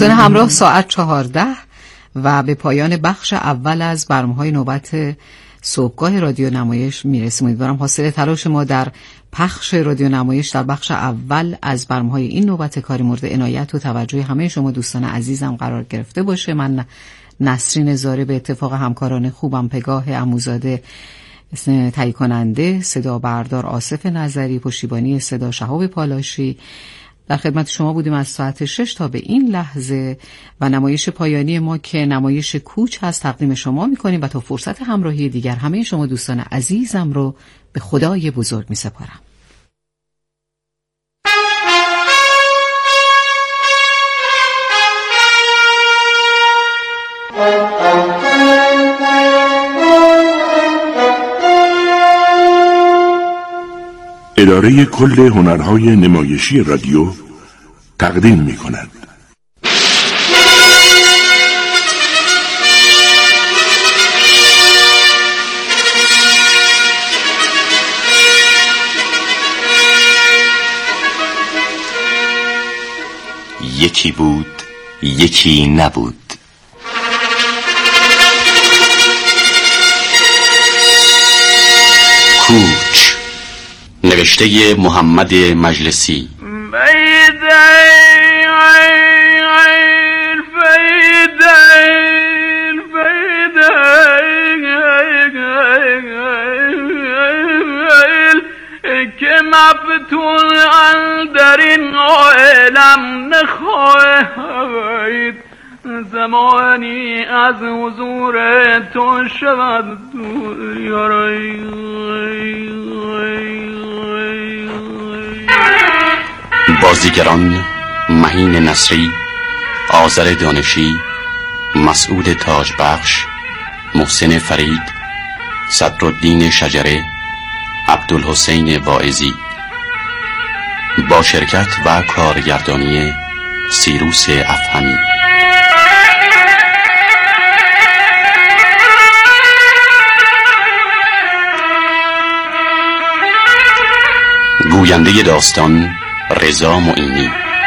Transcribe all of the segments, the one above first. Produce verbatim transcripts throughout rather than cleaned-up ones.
دوستان همراه، ساعت چهارده و به پایان بخش اول از برنامه‌های نوبت صبحگاه رادیو نمایش میرسیم. امیدوارم حاصل تلاش ما در پخش رادیو نمایش در بخش اول از برنامه‌های این نوبت کاری مورد عنایت و توجه همه شما دوستان عزیزم قرار گرفته باشه. من نسرین زاره به اتفاق همکاران خوبم پگاه عموزاده تهیه کننده، صدا بردار آصف نظری، پشتیبانی صدا شهاب پالاشی در خدمت شما بودیم از ساعت شش تا به این لحظه و نمایش پایانی ما که نمایش کوچ هست تقدیم شما میکنیم و تا فرصت همراهی دیگر همه شما دوستان عزیزم رو به خدای بزرگ میسپارم. اداره کل هنرهای نمایشی رادیو تقدیم می کند. یکی بود یکی نبود. کوچ، نوشته محمد مجلسی. که مفتون اندرین عالم نخواهید زمانی از حضور تو شود یاری. بازیگران: مهین نصری، آذر دانشی، مسعود تاجبخش، محسن فرید، صدرالدین شجره، عبدالحسین واعظی، با شرکت و کارگردانی سیروس افهمی. گوینده داستان رضا معینی.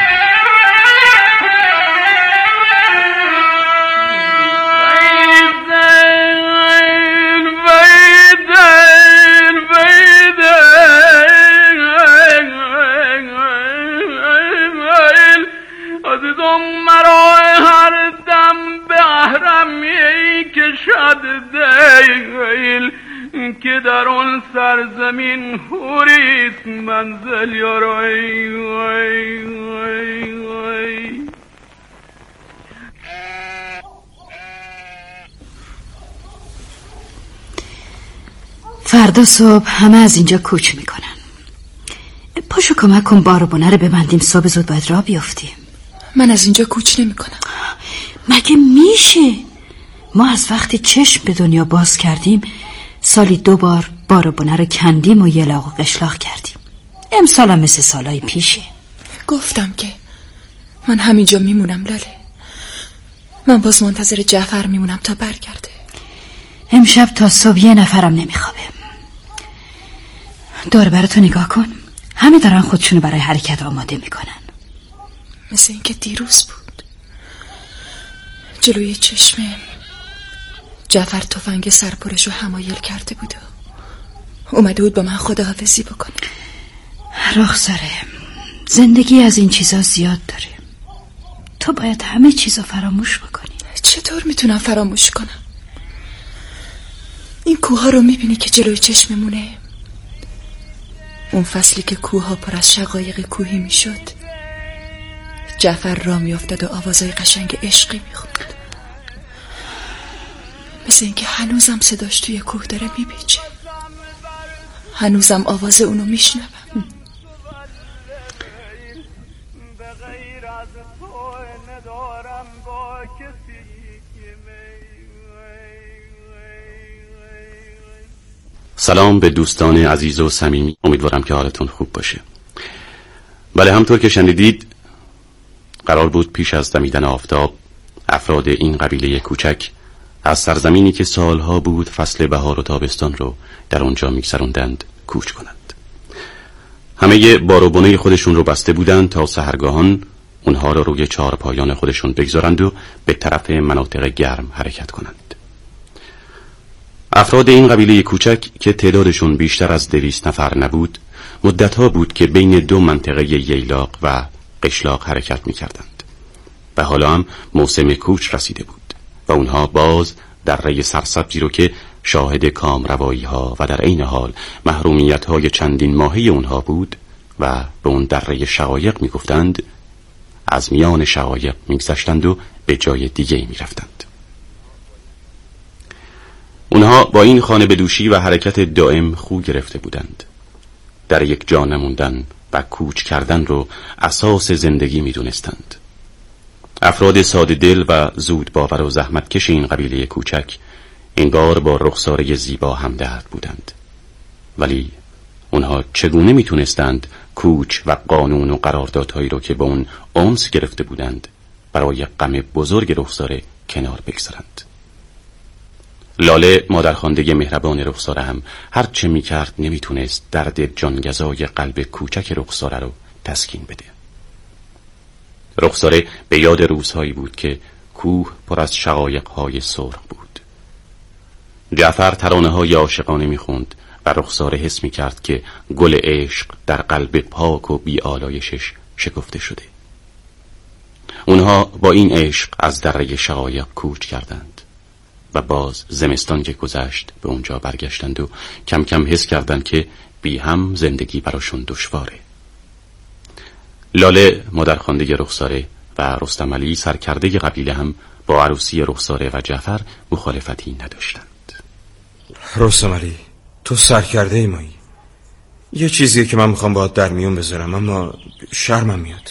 عزیزم مرا هر دم به احرمی کشد دیل که در اون سرزمین حوریست منزل یارای. فردا صبح همه از اینجا کوچ میکنن. پاشو کمک کن بار و بونه رو ببندیم، صبح زود باید راه بیافتیم. من از اینجا کوچ نمیکنم. مگه میشه؟ ما از وقتی چشم به دنیا باز کردیم سالی دو بار بار و بونه رو کندیم و یلاق و قشلاق کردیم. امسال هم مثل سالای پیشه. گفتم که من همینجا میمونم لاله. من باز منتظر جعفر میمونم تا برگرده. امشب تا صبح یه نفرم نمیخوابه. دور براتو نگاه کن، همه دارن خودشونو برای حرکت آماده میکنن. مثل اینکه دیروز بود جلوی چشمه جعفر تفنگ سرپرشو حمایل کرده بود و اومده بود با من خداحافظی بکنه. رخساره، زندگی از این چیزا زیاد داره. تو باید همه چیزا فراموش بکنی. چطور میتونم فراموش کنم؟ این کوها رو میبینی که جلوی چشممونه؟ اون فصلی که کوها پر از شقایق کوهی میشد، جعفر را میافتاد و آوازای قشنگ عشقی میخوند. مثل اینکه هنوزم صداش توی کوه داره میپیچه. هنوزم آواز اونو میشنوم. سلام به دوستان عزیز و صمیمی، امیدوارم که حالتون خوب باشه. بله، همطور که شنیدید قرار بود پیش از دمیدن آفتاب افراد این قبیله کوچک از سرزمینی که سالها بود فصل بهار و تابستان رو در اونجا می‌گذروندند کوچ کنند. همه بار و بنه خودشون رو بسته بودند تا سحرگاهان اونها را روی چهار پایان خودشون بگذارند و به طرف مناطق گرم حرکت کنند. افراد این قبیله کوچک که تعدادشون بیشتر از دویست نفر نبود، مدتها بود که بین دو منطقه ییلاق و قشلاق حرکت می‌کردند و حالا هم موسم کوچ رسیده بود و اونها باز در ری سرسبزی رو که شاهد کامروایی ها و در عین حال محرومیت های چندین ماهی اونها بود و به اون در ری شقایق میگفتند، از میان شقایق میگذشتند و به جای دیگه میرفتند. اونها با این خانه بدوشی و حرکت دائم خو گرفته بودند. در یک جا نموندن و کوچ کردن رو اساس زندگی میدونستند. افراد ساده دل و زود باور و زحمتکش این قبیله کوچک انگار با رخساره زیبا همدرد بودند. ولی اونها چگونه میتونستند کوچ و قانون و قراردادهایی رو که با اون انس گرفته بودند برای غم بزرگ رخساره کنار بگذارند؟ لاله مادرخوانده مهربان رخساره هم هر چه میکرد نمیتونست درد جانگزای قلب کوچک رخساره رو تسکین بده. رخساره به یاد روزهایی بود که کوه پر از شقایق‌های سرخ بود. جعفر ترانه‌های عاشقانه می‌خوند و رخساره حس می‌کرد که گل عشق در قلب پاک و بی‌آلایشش شکفته شده. اونها با این عشق از دره شقایق کوچ کردند و باز زمستان که گذشت به اونجا برگشتند و کم کم حس کردند که بی هم زندگی براشون دشواره. لاله مادرخوانده رخساره و رستم علی سرکرده قبیله هم با عروسی رخساره و جعفر مخالفتی نداشتند. رستم علی، تو سرکرده ای مایی. یه چیزیه که من میخوام باهات در میون بذارم، اما شرمم میاد.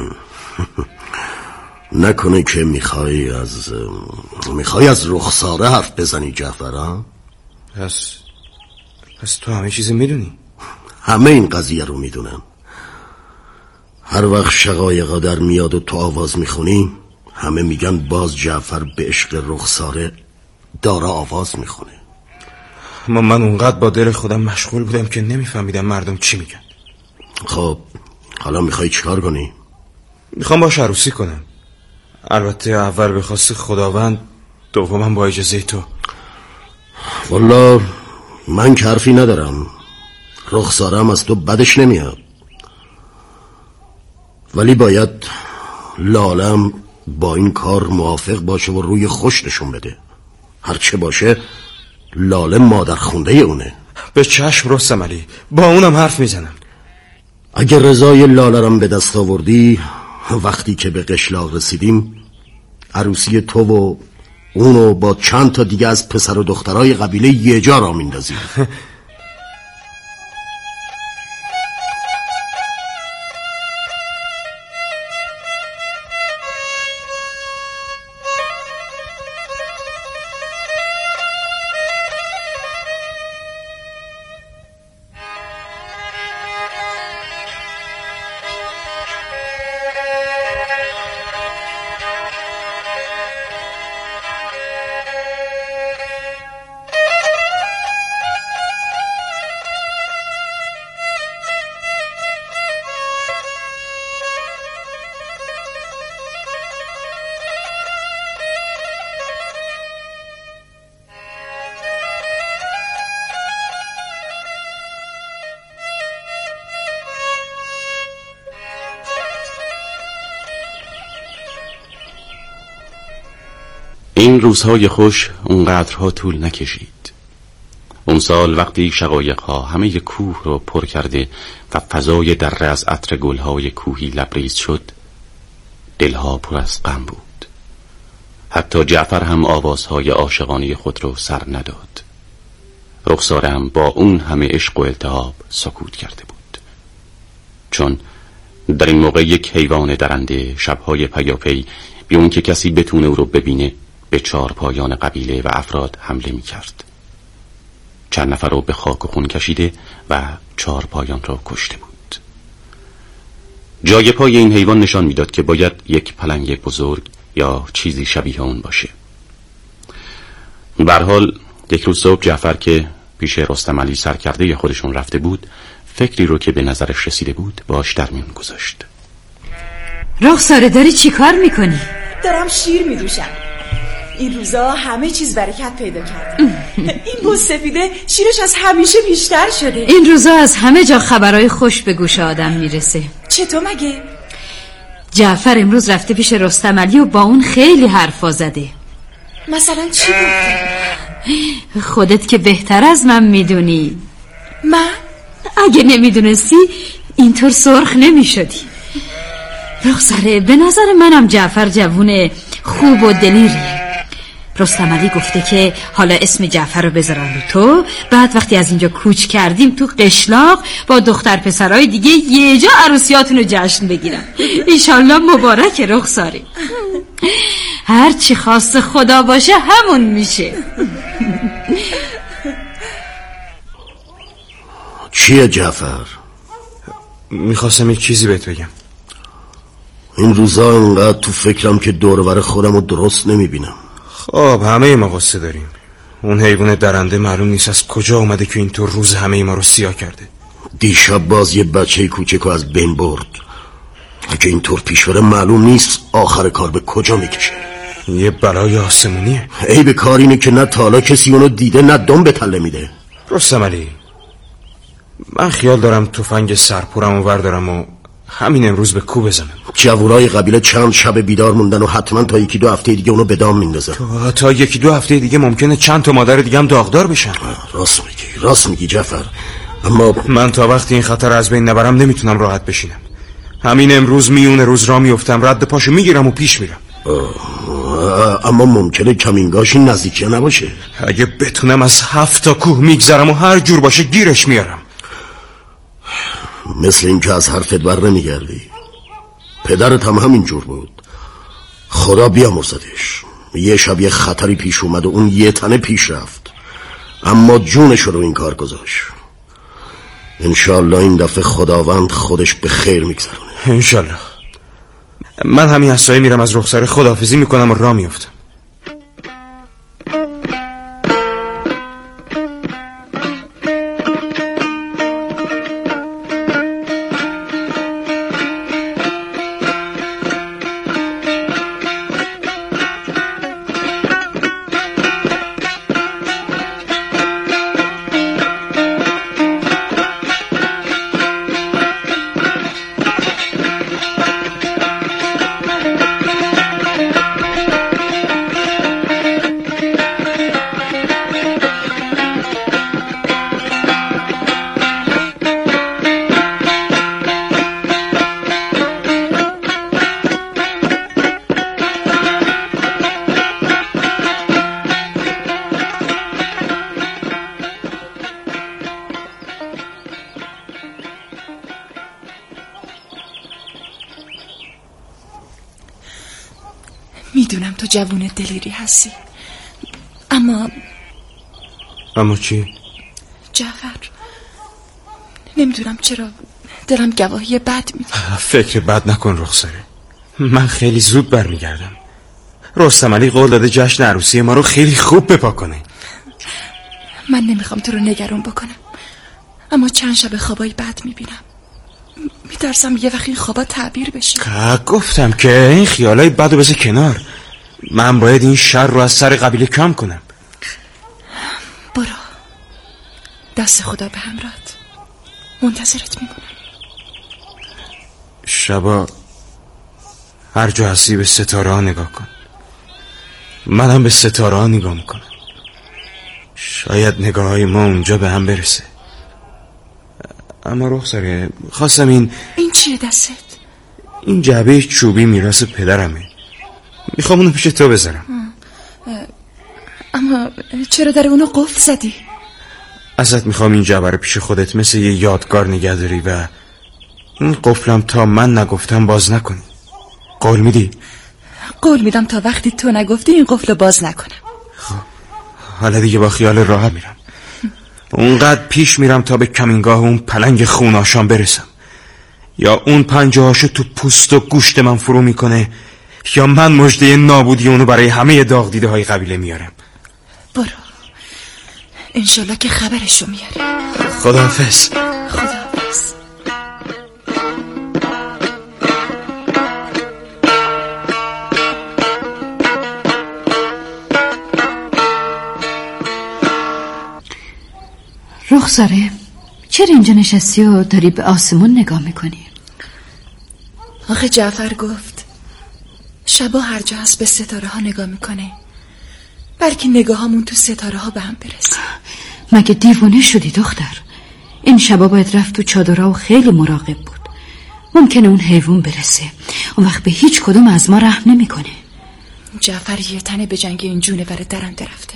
نکنه که میخوای از میخوای از رخساره حرف بزنی جعفر ها؟ پس پس تو همه چیز میدونی؟ همه این قضیه رو میدونم. هر وقت شقایقا در میاد و تو آواز میخونی، همه میگن باز جعفر به عشق رخساره داره آواز میخونه. اما من اونقدر با دل خودم مشغول بودم که نمیفهمیدم مردم چی میگن. خب حالا میخوای چیکار کنی؟ میخوام باش عروسی کنم. البته اول به خواست خداوند، دومم با اجازه تو. والله من که حرفی ندارم، رخسارم از تو بدش نمیاد، ولی باید لالم با این کار موافق باشه و روی خوش نشون بده. هرچه باشه لاله مادر خونده اونه. به چشم رستم علی، با اونم حرف میزنم. اگه رضای لاله رم به دست آوردی، وقتی که به قشلاق رسیدیم عروسی تو و اونو با چند تا دیگه از پسر و دخترای قبیله یه جا را میندازیم. این روزهای خوش اونقدرها طول نکشید. اون سال وقتی شقایق‌ها همه کوه رو پر کرده و فضای دره از عطر گل‌های کوهی لبریز شد، دلها پر از غم بود. حتی جعفر هم آوازهای عاشقانه خود رو سر نداد. رخساره هم با اون همه عشق و التهاب سکوت کرده بود، چون در این موقع یک حیوان درنده شب‌های پیاپی بی اون که کسی بتونه او رو ببینه به چهار پایان قبیله و افراد حمله می کرد. چند نفر رو به خاک و خون کشیده و چهار پایان را کشته بود. جای پای این حیوان نشان میداد که باید یک پلنگ بزرگ یا چیزی شبیه اون باشه. به هر حال یک روز صبح جعفر که پیش رستم علی سرکرده خودشون رفته بود، فکری رو که به نظرش رسیده بود باش در میون گذاشت. رخساره داری چی کار میکنی؟ دارم شیر میدوشم. این روزا همه چیز برکت پیدا کرده. این بز سفیده شیرش از همیشه بیشتر شده. این روزا از همه جا خبرهای خوش به گوش آدم میرسه. چطور مگه؟ جعفر امروز رفته پیش رستم علی و با اون خیلی حرفا زده. مثلا چی گفته؟ خودت که بهتر از من میدونی. من؟ اگه نمیدونستی اینطور سرخ نمیشدی. رخساره به نظر منم جعفر جوون خوب و دلیریه. رستم علی گفته که حالا اسم جعفر رو بذارن رو تو، بعد وقتی از اینجا کوچ کردیم تو قشلاق با دختر پسرای دیگه یه جا عروسیاتون رو جشن بگیرن. انشالله مبارک رخساره. هر چی خواست خدا باشه همون میشه. چیه جعفر؟ میخواستم یک چیزی بهت بگم. این روزا انقدر تو فکرم که دور و بر خودم رو درست نمیبینم. خب همه ما قصه داریم. اون حیوان درنده معلوم نیست از کجا اومده که اینطور روز همه ما رو سیاه کرده. دیشب باز یه بچه کوچکو از بین برد. اگه اینطور پیش بره معلوم نیست آخر کار به کجا میکشه. یه بلای آسمونیه. عیب کار اینه که نه تالا کسی اونو دیده نه دم به تله میده. رستم علی، من خیال دارم تفنگ سرپورم و وردارم و همین امروز به کو بزنم. جوورای قبیله چند شب بیدار موندن و حتما تا یکی دو هفته دیگه اونو به دام میندازن. تا, تا یکی دو هفته دیگه ممکنه چند تا مادر دیگه هم داغدار بشن. راست میگی راست میگی جعفر، اما من تا وقتی این خطر از بین نبرم نمیتونم راحت بشینم. همین امروز میونه روز را میفتم، رد پاشو میگیرم و پیش میرم. اما ممکنه کمینگاش این نزدیکی نباشه. اگه بتونم از هفت تا کوه میگذرم و هر جور باشه گیرش میارم. مثل این که از حرفت بر نمیگردی. پدرت هم همین جور بود. خدا بیامرزدش. یه شب یه خطری پیش اومد و اون یه تنه پیش رفت، اما جونش رو این کار گذاشت. انشالله این دفعه خداوند خودش به خیر میگذرونه. انشالله. من همین اسایی میرم از رخساره خداحافظی میکنم و راه میافتم. میدونم تو جوون دلیری هستی، اما اما چی؟ جعفر، نمیدونم چرا دلم گواهی بد میده. فکر بد نکن رخساره، من خیلی زود برمیگردم. رستم علی قول داده جشن عروسی ما رو خیلی خوب بپا کنه. من نمیخوام تو رو نگران بکنم، اما چند شب خوابای بد میبینم. میترسم یه وقت این خوابا تعبیر بشه. گفتم که این خیالای بدو بذار کنار. من باید این شر رو از سر قبیله کم کنم. برو، دست خدا به همراهت، منتظرت میمونم. شبا هر جا هستی به ستاره ها نگاه کن، منم به ستاره ها نگاه میکنم. شاید نگاه های ما اونجا به هم برسه. اما رخساره، خواستم این این چیه دستت؟ این جعبه چوبی میراث پدرمه، میخوام اونو پیش تو بذارم. اما چرا در اونو قفل زدی؟ ازت میخوام این جعبه رو پیش خودت مثل یه یادگار نگه داری و این قفلم تا من نگفتم باز نکنی. قول میدی؟ قول میدم تا وقتی تو نگفتی این قفل باز نکنم. خب حالا دیگه با خیال راحت میرم. اونقدر پیش میرم تا به کمینگاه اون پلنگ خوناشان برسم. یا اون پنجه هاشو تو پوست و گوشت من فرو میکنه، یا من مژده نابودی اونو برای همه داغ دیده های قبیله میارم. برو، انشالله که خبرشو میاری. خداحافظ. خداحافظ. رخساره، چرا اینجا نشستی و داری به آسمون نگاه میکنی؟ آخه جعفر گفت شبا هر جا هست به ستاره ها نگاه میکنه، بلکه نگاه هامون تو ستاره ها به هم برسه. مگه دیوونه شدی دختر؟ این شبا باید رفت تو چادرها و خیلی مراقب بود. ممکنه اون حیوان برسه، اون وقت به هیچ کدوم از ما رحم نمیکنه. جعفر یه تنه به جنگ این جونور درنده رفته.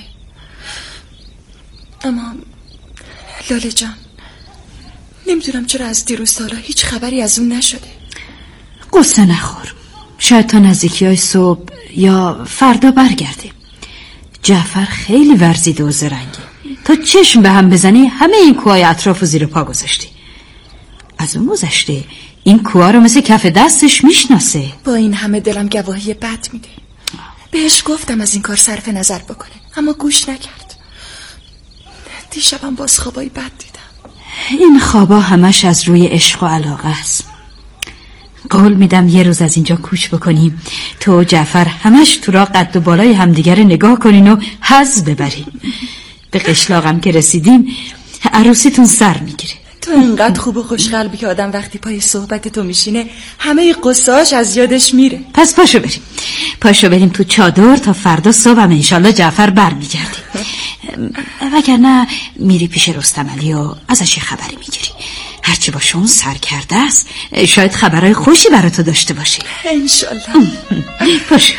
اما لاله جان، نمیدونم چرا از دیروز سالا هیچ خبری از اون نشده. قصه نخور، شاید تا نزدیکی های صبح یا فردا برگرده. جعفر خیلی ورزیده و زرنگه، تا چشم به هم بزنی همه این کوهای اطراف و زیر پا گذاشتی. از اون گذشته این کوها رو مثل کف دستش میشناسه. با این همه دلم گواهی بد میده. بهش گفتم از این کار صرف نظر بکنه، اما گوش نکرد. دیشبم باز خوابای بد دیدم. این خوابا همش از روی عشق و علاقه است. قول میدم یه روز از اینجا کوچ بکنیم، تو و جعفر همش تو را قد و بالای همدیگر نگاه کنین و حظ ببریم. به قشلاقم که رسیدیم عروسیتون سر میگیره. تو اینقدر خوب و خوشقلبی که آدم وقتی پای صحبت تو میشینه همه قصه‌اش از یادش میره. پس پاشو بریم پاشو بریم تو چادر تا فردا صبح هم انشالله جعفر بر میگردیم. وگرنه میری پیش رستم علی و ازش یه خبری میگیری. هرچی باشه اون سر کرده است، شاید خبرهای خوشی برای تو داشته باشه. انشالله. پاشو.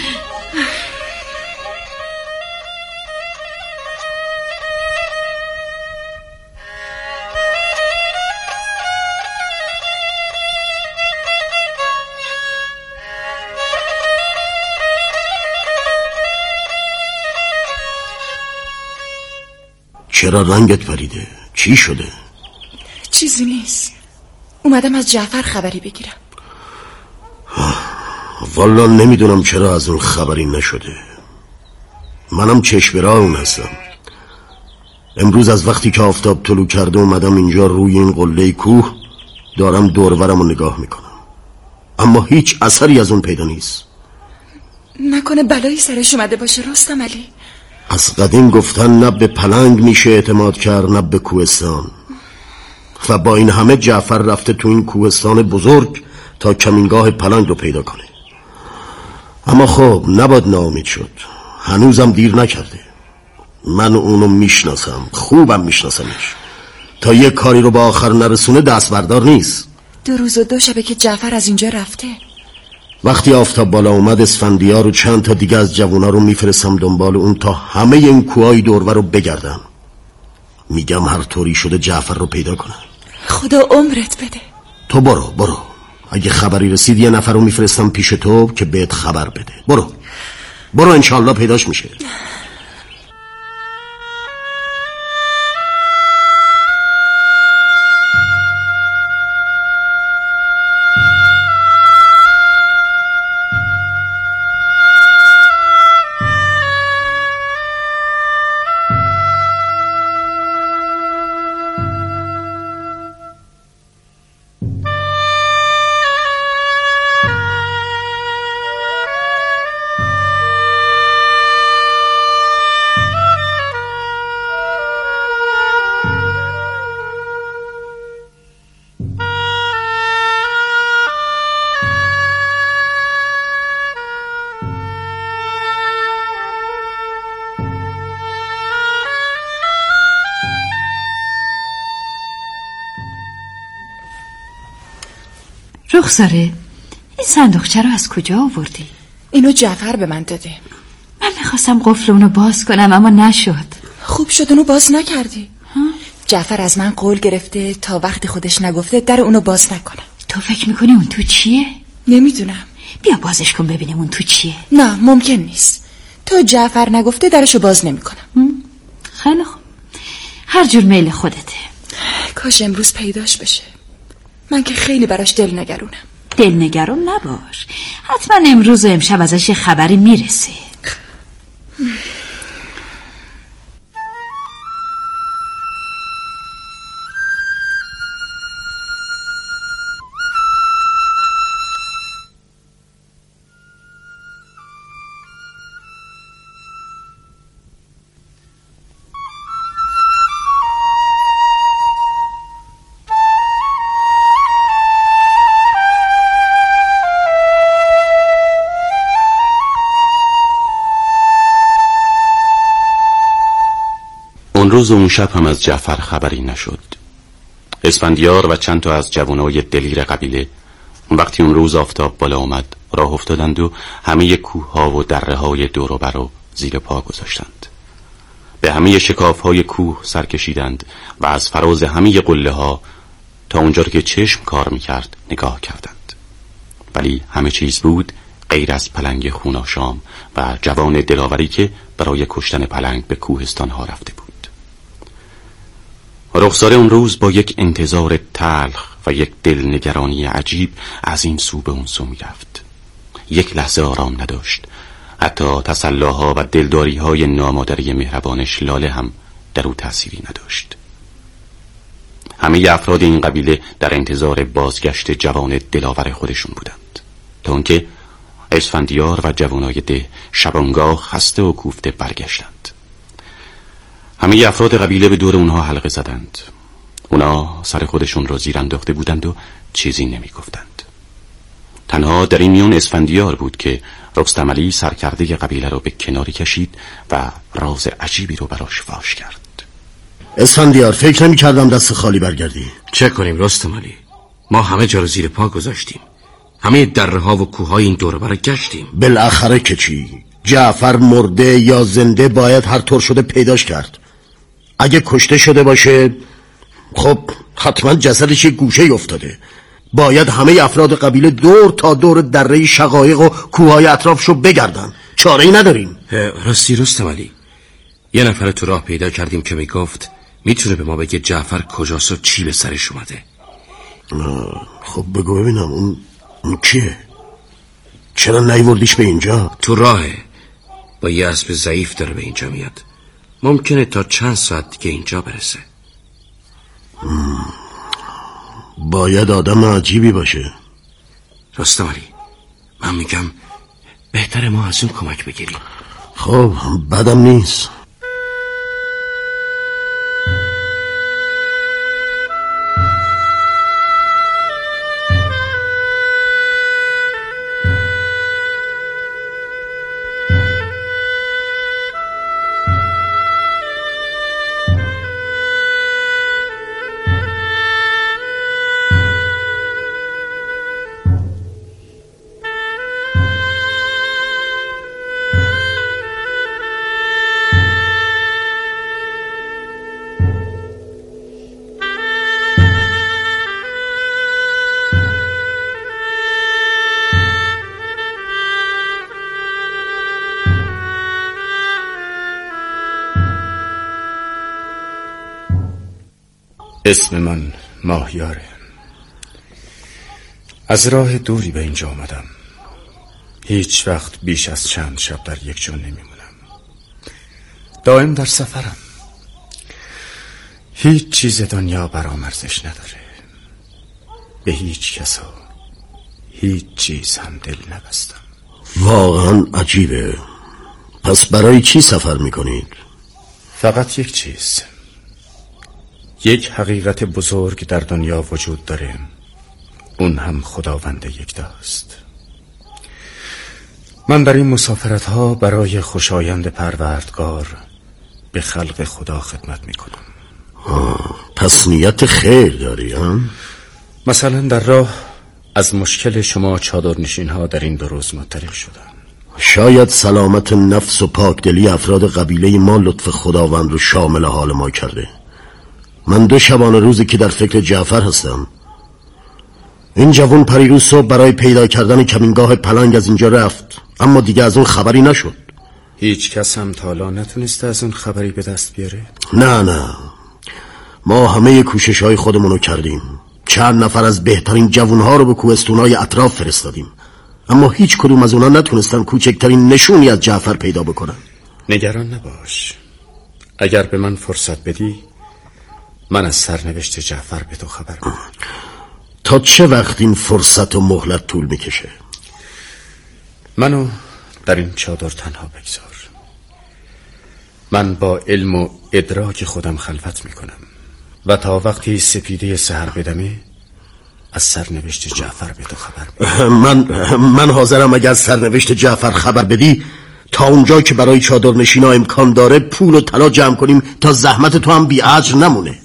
چرا رنگت پریده؟ چی شده؟ چیزی نیست، اومدم از جعفر خبری بگیرم. والا نمیدونم چرا از اون خبری نشده. منم چشم راه اون هستم. امروز از وقتی که آفتاب طلوع کرده اومدم اینجا روی این قله کوه، دارم دورورم رو نگاه میکنم، اما هیچ اثری از اون پیدا نیست. نکنه بلایی سرش اومده باشه رستم علی؟ از قدیم گفتن نه به پلنگ میشه اعتماد کرد نه به کوهستان، و با این همه جعفر رفته تو این کوهستان بزرگ تا کمینگاه پلنگ رو پیدا کنه. اما خب نباید ناامید شد، هنوزم دیر نکرده. من اونو میشناسم، خوبم میشناسمش. تا یه کاری رو با آخر نرسونه دست بردار نیست. دو روز و دو شبه که جعفر از اینجا رفته. وقتی آفتاب بالا اومد اسفندیار و چند تا دیگه از جوونا رو میفرستم دنبال اون تا همه این کوهای دورور رو بگردم. میگم هر طوری شده جعفر رو پیدا کنم. خدا عمرت بده. تو برو برو، اگه خبری رسید یه نفر رو میفرستم پیش تو که بهت خبر بده. برو برو، انشالله پیداش میشه. رخساره، این صندوقچه رو از کجا آوردی؟ اینو جعفر به من داده. من میخواستم قفل اونو باز کنم اما نشد. خوب شد اونو باز نکردی. ها؟ جعفر از من قول گرفته تا وقتی خودش نگفته در اونو باز نکنم. تو فکر میکنی اون تو چیه؟ نمیدونم. بیا بازش کن ببینیم اون تو چیه. نه ممکن نیست، تو جعفر نگفته درشو باز نمیکنم. خیلی خوب، هر جور میل خودته. کاش امروز پیداش بشه. من که خیلی براش دل نگرونم. دل نگرون نباش، حتما امروز و امشب ازش خبری میرسه. آن روز و اون شب هم از جعفر خبری نشد. اسفندیار و چند تا از جوانای دلیر قبیله وقتی اون روز آفتاب بالا آمد راه افتادند و همه کوه‌ها و دره‌های دور و بر رو زیر پا گذاشتند. به همه شکاف‌های کوه سر کشیدند و از فراز همه قله‌ها تا اونجا که چشم کار می‌کرد نگاه کردند. ولی همه چیز بود غیر از پلنگ خوناشام و جوان دلاوری که برای کشتن پلنگ به کوهستان ها رفته بود. رخسار اون روز با یک انتظار تلخ و یک دلنگرانی عجیب از این سو به اون سو می رفت. یک لحظه آرام نداشت. حتی تسلاها و دلداریهای نامادری مهربانش لاله هم در او تأثیری نداشت. همه افراد این قبیله در انتظار بازگشت جوان دلاور خودشون بودند، تا اونکه اسفندیار و جوانای ده شبانگاه خسته و کوفته برگشتند. همه افراد قبیله به دور اونها حلقه زدند. اونا سر خودشون را زیر انداخته بودند و چیزی نمی گفتند. تنها در این میان اسفندیار بود که رستم علی سرکرده قبیله را به کناری کشید و راز عجیبی رو براش فاش کرد. اسفندیار، فکر نمی کردم دست خالی برگردی. چه کنیم رستم علی؟ ما همه جا رو زیر پا گذاشتیم، همه دره ها و کوه های این دوره برای گشتیم. بالاخره که چی؟ جعفر مرده یا زنده باید هر طور شده پیداش کرد. اگه کشته شده باشه خب حتما جسدش یک گوشه افتاده. باید همه افراد قبیله دور تا دور دره شقایق و کوههای اطرافشو بگردن. چاره ای نداریم. راستی رستم علی، یه نفر تو راه پیدا کردیم که میگفت میتونه به ما بگه جعفر کجاست و چی به سرش اومده. خب بگو ببینم اون اون کیه؟ چرا نیوردیش به اینجا؟ تو راهه، با یه اسب ضعیف داره به اینجا میاد. ممکنه تا چند ساعت دیگه اینجا برسه. باید آدم عجیبی باشه. رستم علی، من میگم بهتره ما از اون کمک بگیریم. خب بدم نیست. اسم من ماهیاره. از راه دوری به اینجا آمدم. هیچ وقت بیش از چند شب در یک جا نمیمونم. دائم در سفرم. هیچ چیز دنیا برام ارزش نداره. به هیچ کسا هیچ چیز هم دل نبستم. واقعا عجیبه. پس برای چی سفر میکنید؟ فقط یک چیز. یک حقیقت بزرگ در دنیا وجود داره، اون هم خداوند یکتاست. من در این مسافرت ها برای خوشایند پروردگار به خلق خدا خدمت میکنم. پس نیت خیر داری هم؟ مثلا در راه از مشکل شما چادرنشین ها در این دو روز مطلع شدم. شاید سلامت نفس و پاکدلی افراد قبیله ما لطف خداوند رو شامل حال ما کرده. من دو شبانه روزی که در فکر جعفر هستم. این جوان پریروز صبح برای پیدا کردن کمینگاه پلنگ از اینجا رفت، اما دیگه از اون خبری نشد. هیچ کس هم تا حالا نتونسته از اون خبری به دست بیاره؟ نه نه، ما همه کوشش های خودمونو کردیم. چند نفر از بهترین جوانها رو به کوهستونای اطراف فرستادیم، اما هیچ کدوم از اونا نتونستن کوچکترین نشونی از جعفر پیدا بکنن. نگران نباش، اگر به من فرصت بدی من از سرنوشت جعفر به تو خبر میدم. تا چه وقت این فرصت و مهلت طول میکشه؟ منو در این چادر تنها بگذار. من با علم و ادراک خودم خلوت میکنم و تا وقتی سپیده سحر بدمه از سرنوشت جعفر به تو خبر میدم. من من حاضرم اگر از سرنوشت جعفر خبر بدی تا اونجا که برای چادرنشینا امکان داره پول و طلا جمع کنیم تا زحمت تو هم بی اجر نمونه.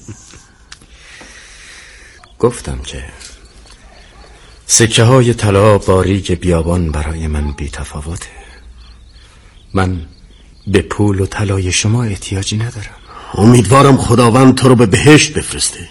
گفتم که سکه های طلا باریک بیابان برای من بی تفاوته. من به پول و طلای شما احتیاجی ندارم. امیدوارم خداوند تو رو به بهشت بفرسته.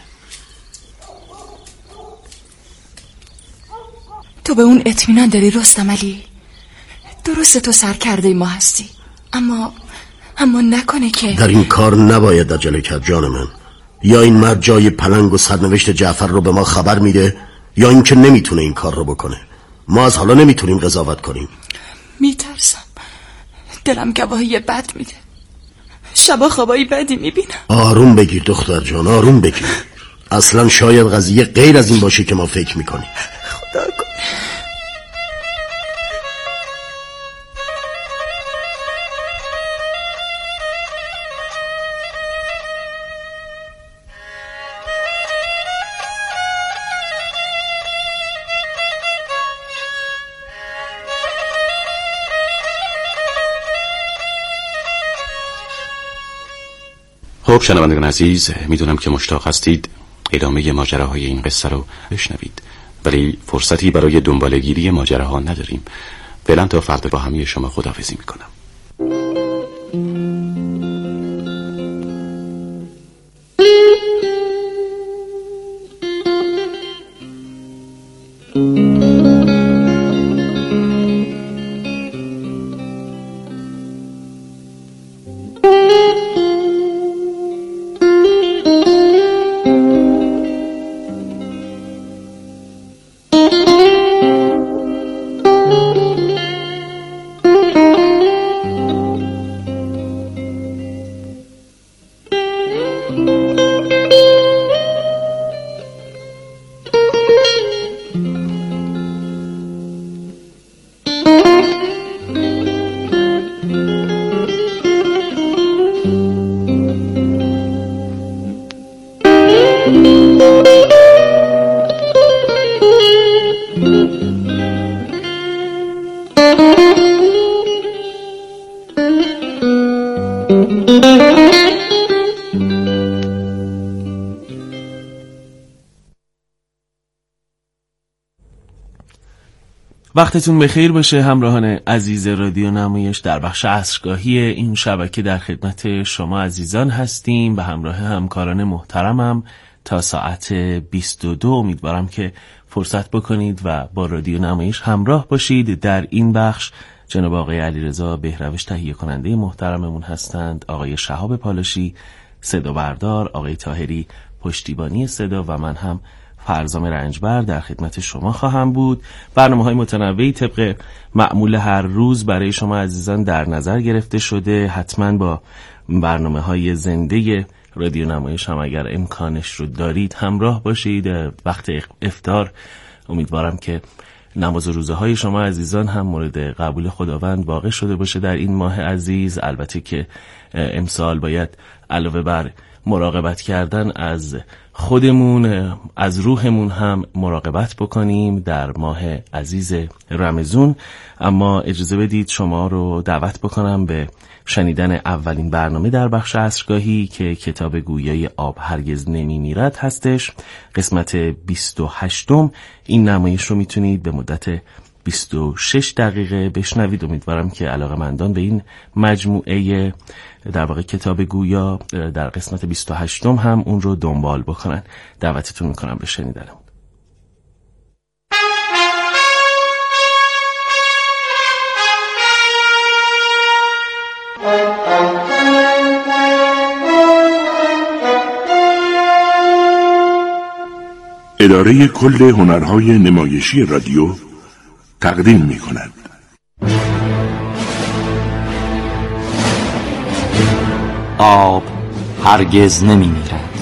تو به اون اطمینان داری رستم علی؟ درسته تو سرکرده ما هستی، اما اما نکنه که در این کار نباید عجله کرد جان من. یا این مرد جای پلنگ و سرنوشت جعفر رو به ما خبر میده، یا اینکه نمیتونه این کار رو بکنه. ما از حالا نمیتونیم قضاوت کنیم. میترسم، دلم گواهی بد میده، شبا خوابایی بدی میبینم. آروم بگیر دختر جان، آروم بگیر. اصلا شاید قضیه غیر از این باشه که ما فکر میکنیم. خدا کن. خب شنوندگان عزیز، میدونم که مشتاق هستید ادامه ماجراهای این قصه رو بشنوید، ولی فرصتی برای دنبالگیری ماجراها نداریم. فعلا تا فردا با همه شما خداحافظی میکنم. وقتتون بخیر باشه همراهان عزیز رادیو نمایش. در بخش عصرگاهی این شبکه در خدمت شما عزیزان هستیم به همراه همکاران محترمم تا ساعت بیست و دو. امیدوارم که فرصت بکنید و با رادیو نمایش همراه باشید. در این بخش جناب آقای علیرضا بهروش تهیه کننده محترممون هستند، آقای شهاب پالاشی صدا بردار، آقای طاهری پشتیبانی صدا و من هم فرزام رنجبر در خدمت شما خواهم بود. برنامه‌های متنوعی طبق معمول هر روز برای شما عزیزان در نظر گرفته شده. حتما با برنامه‌های زنده رادیو نمایش هم اگر امکانش رو دارید همراه باشید. وقت افطار امیدوارم که نماز و روزه های شما عزیزان هم مورد قبول خداوند واقع شده باشه در این ماه عزیز. البته که امسال باید علاوه بر مراقبت کردن از خودمون از روحمون هم مراقبت بکنیم در ماه عزیز رمضان. اما اجازه بدید شما رو دعوت بکنم به شنیدن اولین برنامه در بخش عصرگاهی که کتاب گویای آب هرگز نمی میرد هستش، قسمت بیست و هشتم. این نمایش رو میتونید به مدت بیست و شش دقیقه بشنوید. امیدوارم که علاقه‌مندان به این مجموعه در واقع کتاب گویا در قسمت بیست و هشتم هم اون رو دنبال بکنن. دعوتتون میکنم به شنیدن اون. اداره کل هنرهای نمایشی رادیو تقدیم می کند. آب هرگز نمی میرد.